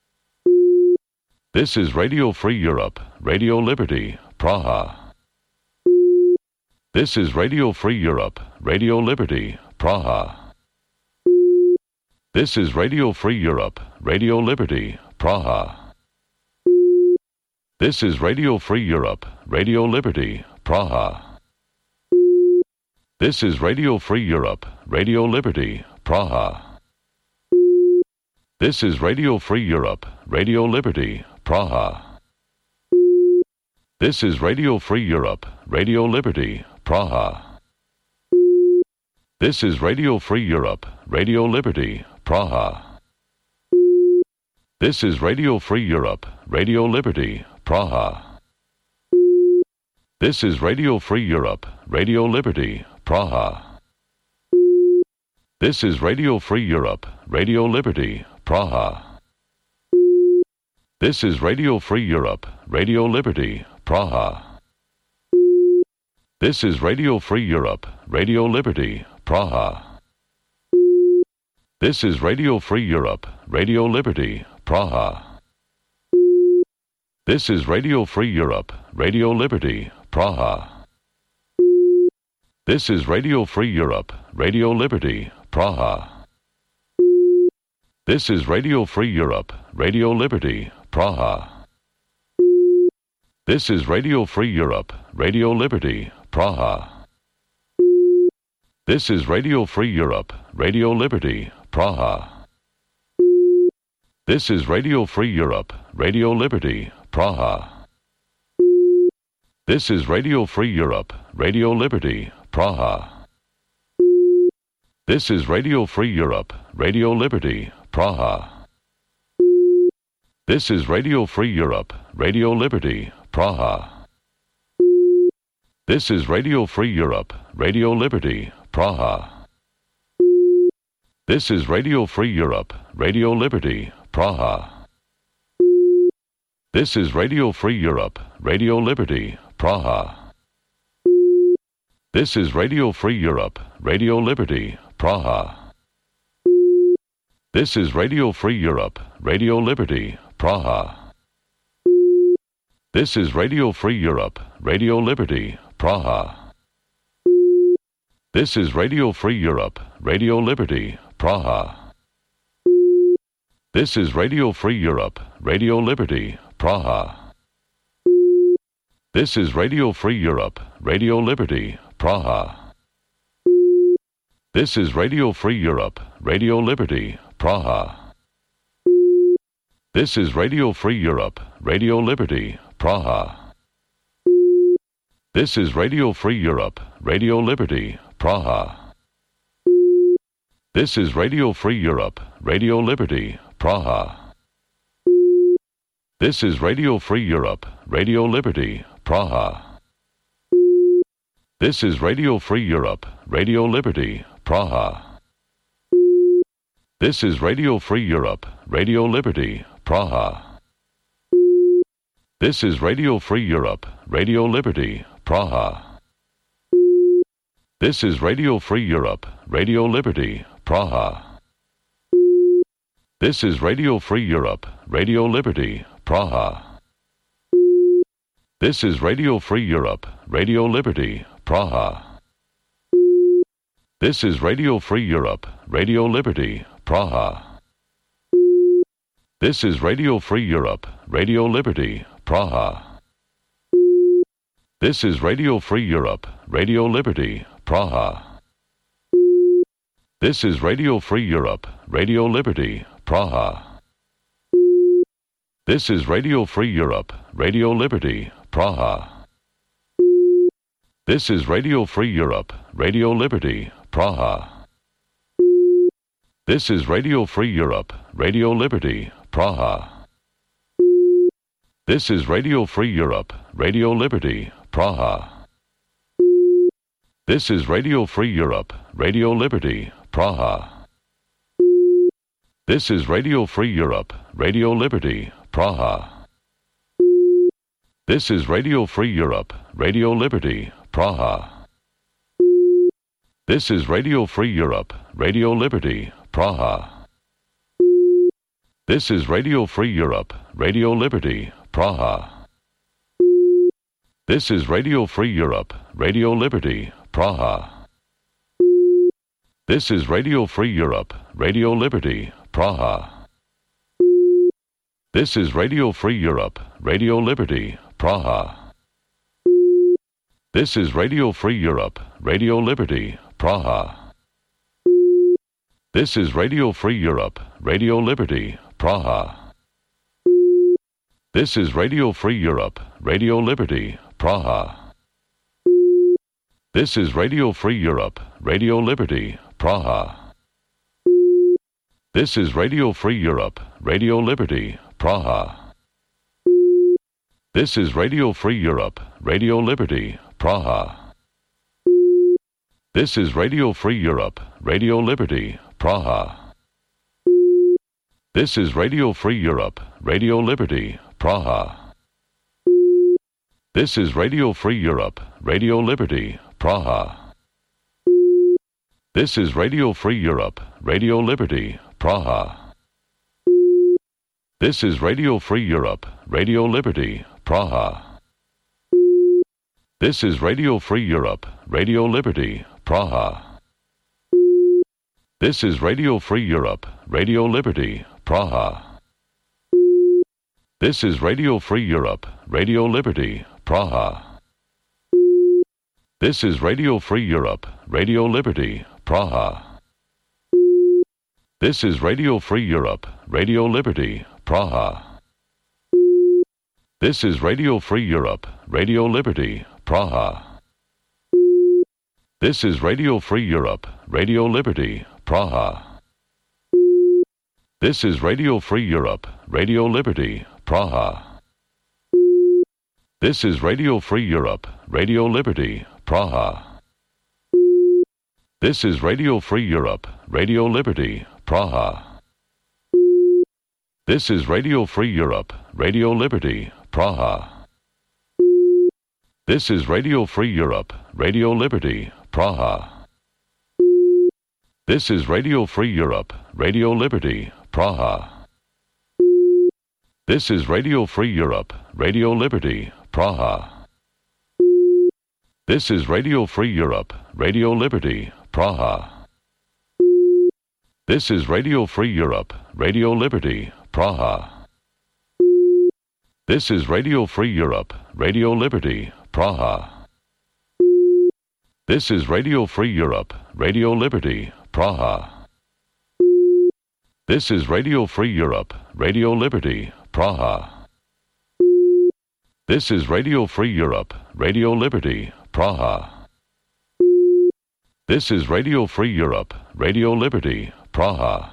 This is Radio Free Europe, Radio Liberty, Praha. This is Radio Free Europe, Radio Liberty, Praha. This is Radio Free Europe, Radio Liberty, Praha. This is Radio Free Europe, Radio Liberty, Praha. This is Radio Free Europe, Radio Liberty, Praha. This is Radio Free Europe, Radio Liberty, Praha. This is Radio Free Europe, Radio Liberty, Praha. This is Radio Free Europe, Radio Liberty, Praha. This is Radio Free Europe, Radio Liberty, Praha. This is Radio Free Europe, Radio Liberty, Praha. This is Radio Free Europe, Radio Liberty, Praha. This is Radio Free Europe, Radio Liberty, Praha. This is Radio Free Europe, Radio Liberty, Praha. This is Radio Free Europe, Radio Liberty, Praha. This is Radio Free Europe, Radio Liberty, Praha. This is Radio Free Europe, Radio Liberty, Praha. This is Radio Free Europe, Radio Liberty, Praha. This is Radio Free Europe, Radio Liberty, Praha. This is Radio Free Europe, Radio Liberty, Praha. This is Radio Free Europe, Radio Liberty, Praha. This is Radio Free Europe, Radio Liberty, Praha. This is Radio Free Europe, Radio Liberty, Praha. This is Radio Free Europe, Radio Liberty, Praha. This is Radio Free Europe, Radio Liberty, Praha. This is Radio Free Europe, Radio Liberty, Praha. This is Radio Free Europe, Radio Liberty, Praha. This is Radio Free Europe, Radio Liberty, Praha. This is Radio Free Europe, Radio Liberty, Praha. This is Radio Free Europe, Radio Liberty, Praha. This is Radio Free Europe, Radio Liberty, Praha. This is Radio Free Europe, Radio Liberty, Praha. This is Radio Free Europe, Radio Liberty, Praha. This is Radio Free Europe, Radio Liberty, Praha. This is Radio Free Europe, Radio Liberty, Praha. This is Radio Free Europe, Radio Liberty, Praha. This is Radio Free Europe, Radio Liberty, Praha. This is Radio Free Europe, Radio Liberty, Praha. This is Radio Free Europe, Radio Liberty, Praha. This is Radio Free Europe, Radio Liberty, Praha. This is Radio Free Europe, Radio Liberty, Praha. This is Radio Free Europe, Radio Liberty, Praha. This is Radio Free Europe, Radio Liberty, Praha. This is Radio Free Europe, Radio Liberty, Praha. This is Radio Free Europe, Radio Liberty, Praha. This is Radio Free Europe, Radio Liberty, Praha. This is Radio Free Europe, Radio Liberty, Praha. This is Radio Free Europe, Radio Liberty, Praha. This is Radio Free Europe, Radio Liberty, Praha. This is Radio Free Europe, Radio Liberty, Praha. This is Radio Free Europe, Radio Liberty, Praha. This is Radio Free Europe, Radio Liberty, Praha. This is Radio Free Europe, Radio Liberty, Praha. This is Radio Free Europe, Radio Liberty, Praha. This is Radio Free Europe, Radio Liberty, Praha. This is Radio Free Europe, Radio Liberty, Praha. This is Radio Free Europe, Radio Liberty, Praha. This is Radio Free Europe, Radio Liberty, Praha. This is Radio Free Europe, Radio Liberty, Praha. This is Radio Free Europe, Radio Liberty, Praha. This is Radio Free Europe, Radio Liberty, Praha. This is Radio Free Europe, Radio Liberty, Praha. This is Radio Free Europe, Radio Liberty, Praha. This is Radio Free Europe, Radio Liberty, Praha. This is Radio Free Europe, Radio Liberty, Praha. This is Radio Free Europe, Radio Liberty, Praha. This is Radio Free Europe, Radio Liberty, Praha. This is Radio Free Europe, Radio Liberty, Praha. This is Radio Free Europe, Radio Liberty, Praha. This is Radio Free Europe, Radio Liberty, Praha. This is Radio Free Europe, Radio Liberty, Praha. This is Radio Free Europe, Radio Liberty, Praha. This is Radio Free Europe, Radio Liberty, Praha. This is Radio Free Europe, Radio Liberty, Praha. This is Radio Free Europe, Radio Liberty, Praha. This is Radio Free Europe, Radio Liberty, Praha. This is Radio Free Europe, Radio Liberty, Praha. This is Radio Free Europe, Radio Liberty, Praha. This is Radio Free Europe, Radio Liberty, Praha. This is Radio Free Europe, Radio Liberty, Praha. This is Radio Free Europe, Radio Liberty, Praha. This is Radio Free Europe, Radio Liberty, Praha. This is Radio Free Europe, Radio Liberty, Praha. This is Radio Free Europe, Radio Liberty, Praha. This is Radio Free Europe, Radio Liberty, Praha. This is Radio Free Europe, Radio Liberty, Praha. This is Radio Free Europe, Radio Liberty, Praha. This is Radio Free Europe, Radio Liberty, Praha. This is Radio Free Europe, Radio Liberty, Praha. This is Radio Free Europe, Radio Liberty, Praha. This is Radio Free Europe, Radio Liberty, Praha. This is Radio Free Europe, Radio Liberty, Praha.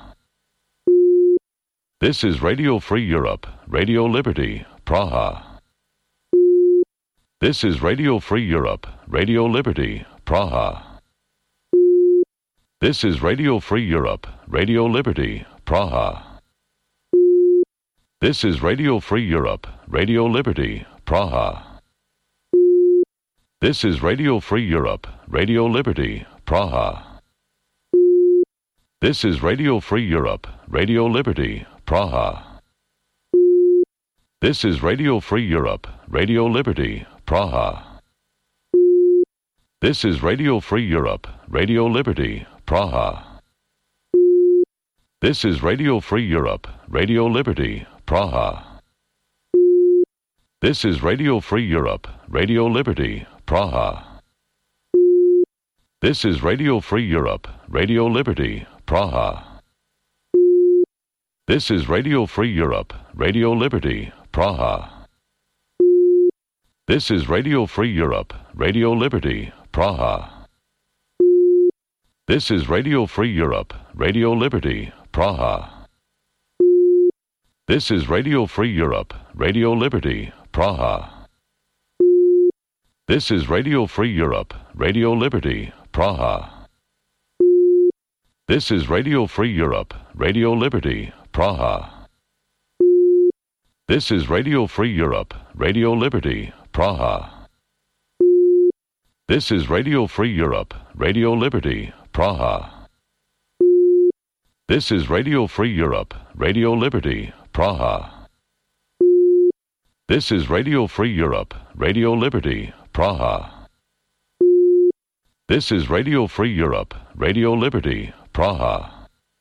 This is Radio Free Europe, Radio Liberty, Praha. This is Radio Free Europe, Radio Liberty, Praha. This is Radio Free Europe, Radio Liberty, Praha. This is Radio Free Europe, Radio Liberty, Praha. This is Radio Free Europe, Radio Liberty, Praha. This is Radio Free Europe, Radio Liberty, Praha. This is Radio Free Europe, Radio Liberty, Praha. This is Radio Free Europe, Radio Liberty, Praha. This is Radio Free Europe, Radio Liberty, Praha. This is Radio Free Europe, Radio Liberty, Praha. This is Radio Free Europe, Radio Liberty, Praha. This is Radio Free Europe, Radio Liberty, Praha. This is Radio Free Europe, Radio Liberty, Praha. This is Radio Free Europe, Radio Liberty, Praha. This is Radio Free Europe, Radio Liberty, Praha. This is Radio Free Europe, Radio Liberty, Praha. This is Radio Free Europe, Radio Liberty, Praha. This is Radio Free Europe, Radio Liberty, Praha. This is Radio Free Europe, Radio Liberty, Praha. This is Radio Free Europe, Radio Liberty, Praha. This is Radio Free Europe, Radio Liberty, Praha. This is Radio Free Europe, Radio Liberty, Praha.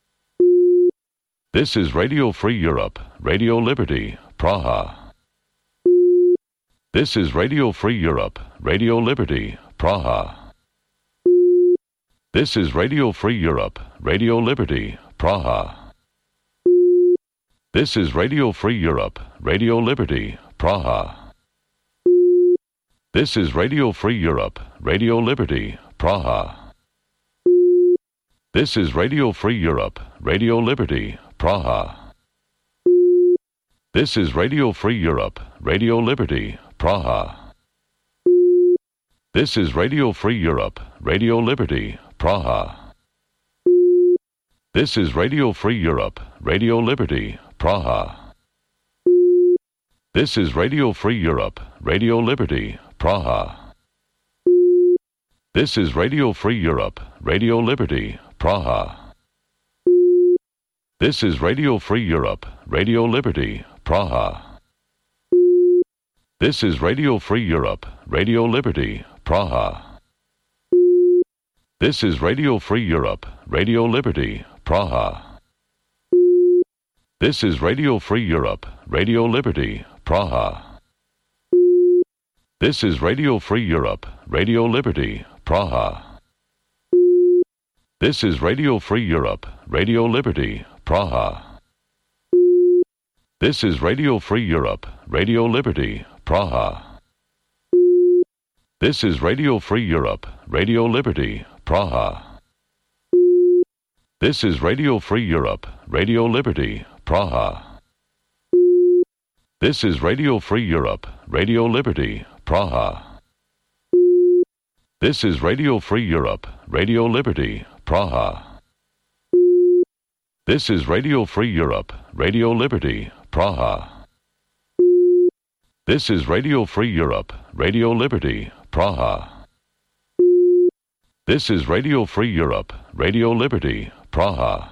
This is Radio Free Europe, Radio Liberty, Praha. This is Radio Free Europe, Radio Liberty, Praha. This is Radio Free Europe, Radio Liberty, Praha. This is Radio Free Europe, Radio Liberty, Praha. This is Radio Free Europe, Radio Liberty, Praha. This is Radio Free Europe, Radio Liberty, Praha. This is Radio Free Europe, Radio Liberty, Praha. This is Radio Free Europe, Radio Liberty, Praha. This is Radio Free Europe, Radio Liberty, Praha. This is Radio Free Europe, Radio Liberty, Praha. This is Radio Free Europe, Radio Liberty, Praha. This is Radio Free Europe, Radio Liberty, Praha. This is Radio Free Europe, Radio Liberty, Praha. This is Radio Free Europe, Radio Liberty, Praha. This is Radio Free Europe, Radio Liberty, Praha. This is Radio Free Europe, Radio Liberty, Praha. This is Radio Free Europe, Radio Liberty, Praha. This is Radio Free Europe, Radio Liberty, Praha. This is Radio Free Europe, Radio Liberty, Praha. This is Radio Free Europe, Radio Liberty, Praha. This is Radio Free Europe, Radio Liberty, Praha. This is Radio Free Europe, Radio Liberty, Praha. This is Radio Free Europe, Radio Liberty, Praha. This is Radio Free Europe, Radio Liberty, Praha. This is Radio Free Europe, Radio Liberty, Praha.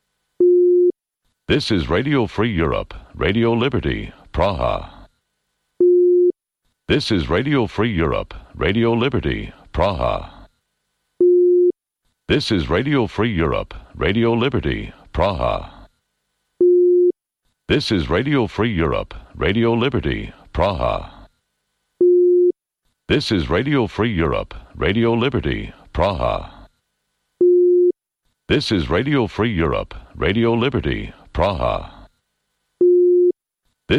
This is Radio Free Europe, Radio Liberty, Praha. This is Radio Free Europe, Radio Liberty, Praha. This is Radio Free Europe, Radio Liberty, Praha. This is Radio Free Europe, Radio Liberty, Praha. This is Radio Free Europe, Radio Liberty, Praha. This is Radio Free Europe, Radio Liberty, Praha.